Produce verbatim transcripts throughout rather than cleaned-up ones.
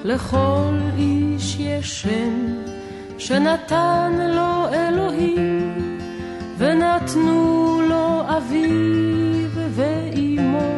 לכל איש יש שם שנתן לו אלוהים ונתנו לו אביו ואימו.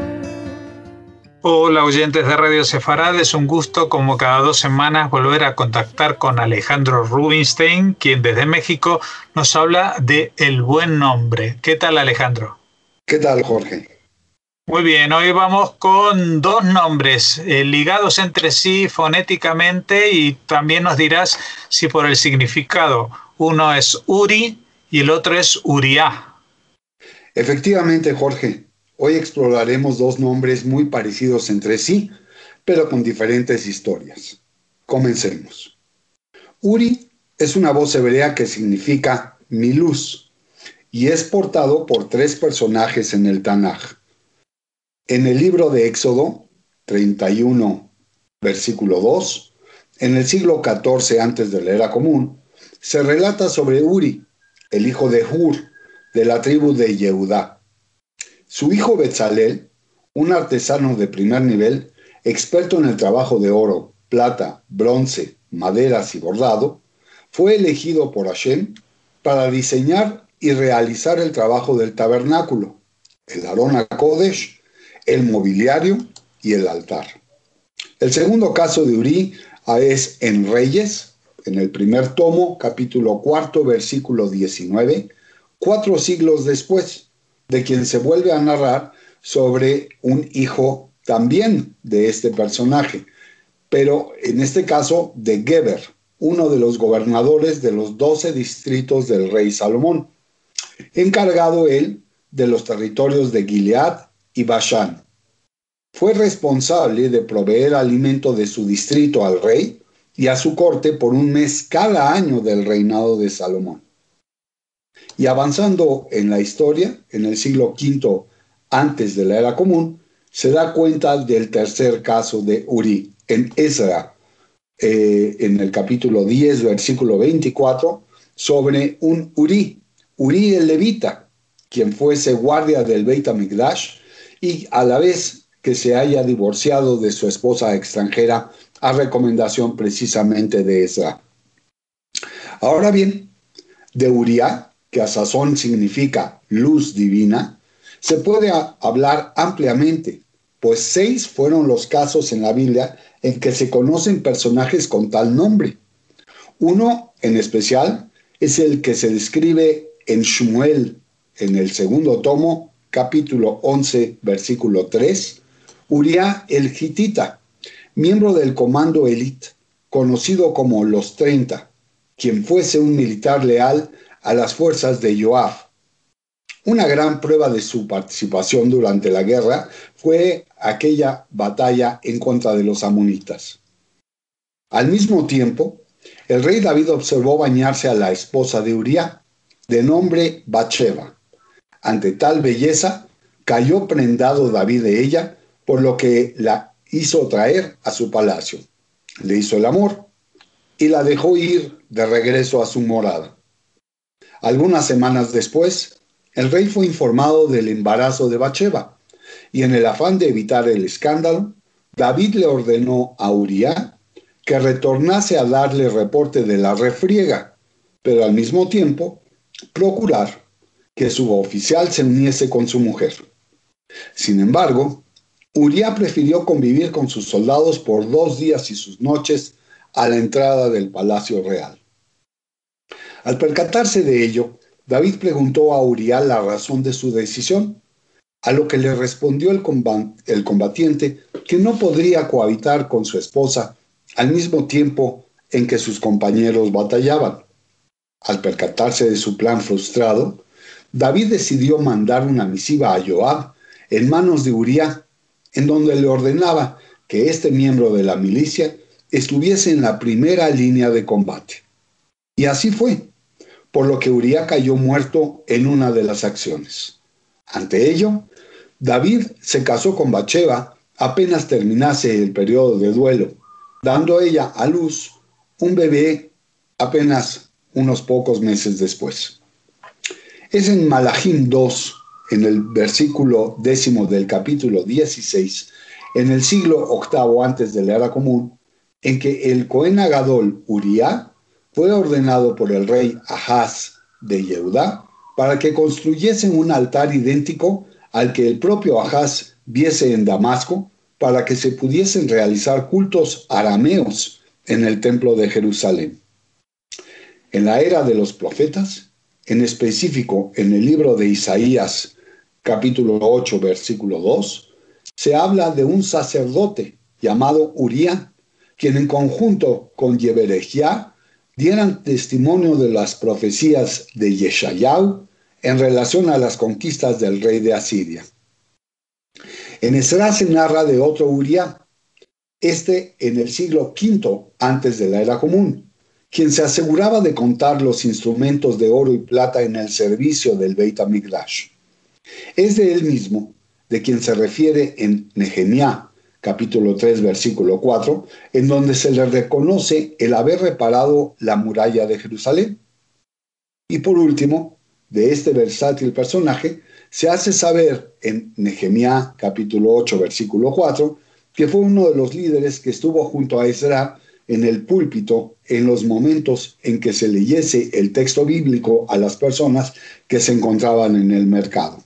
Hola oyentes de Radio Sefarad, es un gusto como cada dos semanas volver a contactar con Alejandro Rubinstein, quien desde México nos habla de El Buen Nombre. ¿Qué tal, Alejandro? ¿Qué tal, Jorge? Muy bien, hoy vamos con dos nombres eh, ligados entre sí fonéticamente y también nos dirás si por el significado uno es Uri y el otro es Uriah. Efectivamente, Jorge, hoy exploraremos dos nombres muy parecidos entre sí, pero con diferentes historias. Comencemos. Uri es una voz hebrea que significa mi luz y es portado por tres personajes en el Tanaj. En el libro de Éxodo treinta y uno, versículo dos, en el siglo catorce antes de la era común, se relata sobre Uri, el hijo de Hur, de la tribu de Yehudá. Su hijo Betzalel, un artesano de primer nivel, experto en el trabajo de oro, plata, bronce, maderas y bordado, fue elegido por Hashem para diseñar y realizar el trabajo del tabernáculo, el Arón HaKodesh, el mobiliario y el altar. El segundo caso de Uri es en Reyes, en el primer tomo, capítulo cuarto, versículo diecinueve, cuatro siglos después, de quien se vuelve a narrar sobre un hijo también de este personaje, pero en este caso de Geber, uno de los gobernadores de los doce distritos del rey Salomón, encargado él de los territorios de Gilead y Bashán. Fue responsable de proveer alimento de su distrito al rey y a su corte por un mes cada año del reinado de Salomón. Y avanzando en la historia, en el siglo quinto antes de la era común, se da cuenta del tercer caso de Uri, en Ezra, eh, en el capítulo diez, versículo veinticuatro, sobre un Uri, Uri el levita, quien fuese guardia del Beit HaMikdash y a la vez que se haya divorciado de su esposa extranjera a recomendación precisamente de Ezra. Ahora bien, de Uriah, que a sazón significa luz divina, se puede a- hablar ampliamente, pues seis fueron los casos en la Biblia en que se conocen personajes con tal nombre. Uno, en especial, es el que se describe en Shmuel, en el segundo tomo, capítulo once, versículo tres, Uriah el Gitita, miembro del comando élite, conocido como los treinta, quien fuese un militar leal a las fuerzas de Joab. Una gran prueba de su participación durante la guerra fue aquella batalla en contra de los amonitas. Al mismo tiempo, el rey David observó bañarse a la esposa de Uriah, de nombre Bathsheba. Ante tal belleza, cayó prendado David de ella, por lo que la hizo traer a su palacio. Le hizo el amor y la dejó ir de regreso a su morada. Algunas semanas después, el rey fue informado del embarazo de Bathsheba, y en el afán de evitar el escándalo, David le ordenó a Uriah que retornase a darle reporte de la refriega, pero al mismo tiempo procurar que su oficial se uniese con su mujer. Sin embargo, Uriah prefirió convivir con sus soldados por dos días y sus noches a la entrada del palacio real. Al percatarse de ello, David preguntó a Uriah la razón de su decisión, a lo que le respondió el, combat- el combatiente que no podría cohabitar con su esposa al mismo tiempo en que sus compañeros batallaban. Al percatarse de su plan frustrado, David decidió mandar una misiva a Joab en manos de Uriah, en donde le ordenaba que este miembro de la milicia estuviese en la primera línea de combate. Y así fue, por lo que Uriah cayó muerto en una de las acciones. Ante ello, David se casó con Bathsheba apenas terminase el periodo de duelo, dando ella a luz un bebé apenas unos pocos meses después. Es en Malachim dos, en el versículo décimo del capítulo dieciséis, en el siglo octavo antes de la era común, en que el Cohen Agadol Uría fue ordenado por el rey Ahaz de Yehudá para que construyesen un altar idéntico al que el propio Ahaz viese en Damasco, para que se pudiesen realizar cultos arameos en el templo de Jerusalén. En la era de los profetas, en específico en el libro de Isaías, capítulo ocho, versículo dos, se habla de un sacerdote llamado Uría, quien en conjunto con Yeberejiá dieran testimonio de las profecías de Yeshayahu en relación a las conquistas del rey de Asiria. En Esdras se narra de otro Uría, este en el siglo quinto antes de la era común, quien se aseguraba de contar los instrumentos de oro y plata en el servicio del Beit HaMikdash. Es de él mismo de quien se refiere en Nehemías, capítulo tres, versículo cuatro, en donde se le reconoce el haber reparado la muralla de Jerusalén. Y por último, de este versátil personaje, se hace saber en Nehemías, capítulo ocho, versículo cuatro, que fue uno de los líderes que estuvo junto a Ezra en el púlpito en los momentos en que se leyese el texto bíblico a las personas que se encontraban en el mercado.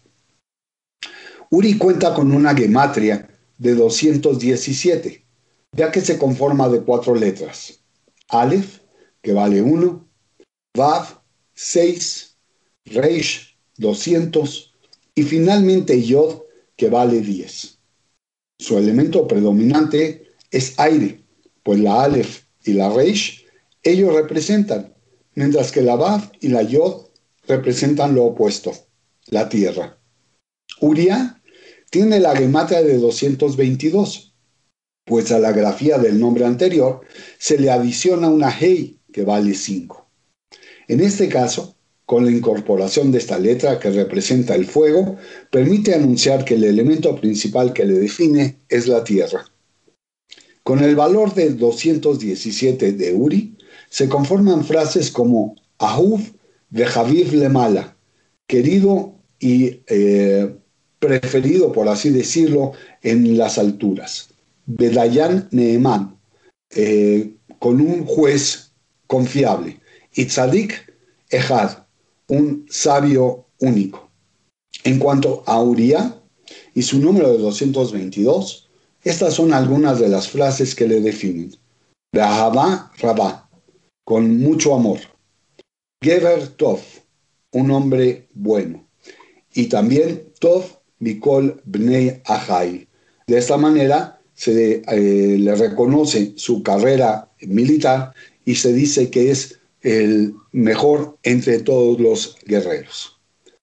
Uri cuenta con una gematria de doscientos diecisiete, ya que se conforma de cuatro letras: Aleph, que vale uno, Vav, seis, Reish, doscientos, y finalmente Yod, que vale diez. Su elemento predominante es aire, pues la Aleph y la Reish ellos representan, mientras que la Vav y la Yod representan lo opuesto, la tierra. Uría tiene la gematria de doscientos veintidós, pues a la grafía del nombre anterior se le adiciona una Hei que vale cinco. En este caso, con la incorporación de esta letra que representa el fuego, permite anunciar que el elemento principal que le define es la tierra. Con el valor de doscientos diecisiete de Uri, se conforman frases como Ahuv vejaviv lemala, querido y eh, preferido, por así decirlo, en las alturas. Bedayan Neeman, eh, con un juez confiable. Y Tzadik Ejad, un sabio único. En cuanto a Uría y su número de doscientos veintidós, estas son algunas de las frases que le definen. Be'ahavá Rabá, con mucho amor. Gever Tov, un hombre bueno. Y también Tov Mikol Bnei Ajai. De esta manera se eh, le reconoce su carrera militar y se dice que es el mejor entre todos los guerreros.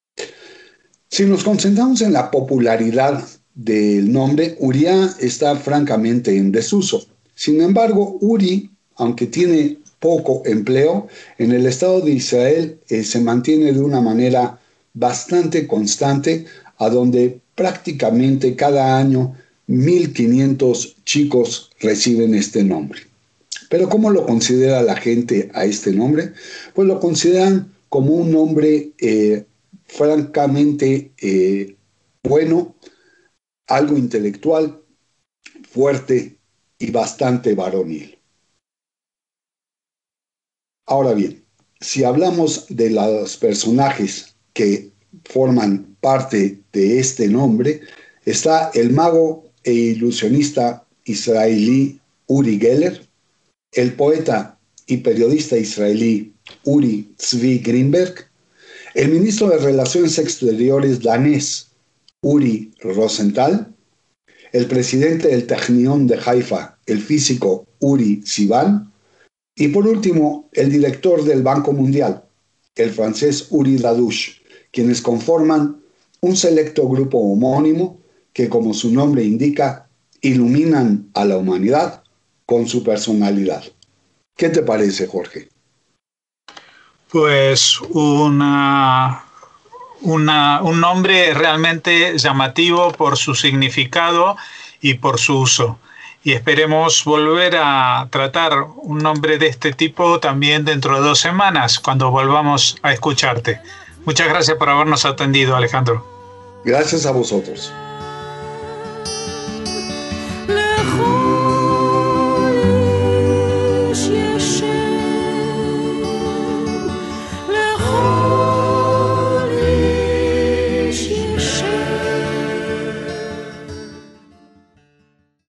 Si nos concentramos en la popularidad del nombre, Uría está francamente en desuso. Sin embargo, Uri, aunque tiene poco empleo, en el Estado de Israel eh, se mantiene de una manera bastante constante, a donde prácticamente cada año mil quinientos chicos reciben este nombre. Pero ¿cómo lo considera la gente a este nombre? Pues lo consideran como un nombre eh, francamente eh, bueno, algo intelectual, fuerte y bastante varonil. Ahora bien, si hablamos de los personajes que forman parte de este nombre, está el mago e ilusionista israelí Uri Geller, el poeta y periodista israelí Uri Tzvi Greenberg, el ministro de Relaciones Exteriores danés Uri Rosenthal, el presidente del Technion de Haifa, el físico Uri Sivan, y por último, el director del Banco Mundial, el francés Uri Dadush, quienes conforman un selecto grupo homónimo que, como su nombre indica, iluminan a la humanidad con su personalidad. ¿Qué te parece, Jorge? Pues una, una, un nombre realmente llamativo por su significado y por su uso. Y esperemos volver a tratar un nombre de este tipo también dentro de dos semanas, cuando volvamos a escucharte. Muchas gracias por habernos atendido, Alejandro. Gracias a vosotros.